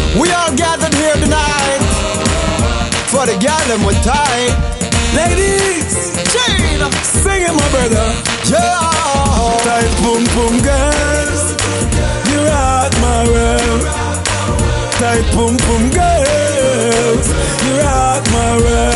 We all gathered here tonight for the girl them with tight. Ladies, Jane, sing it, my brother. Yeah, tight boom boom girls, you rock my world. Tight boom boom girls, you rock my world.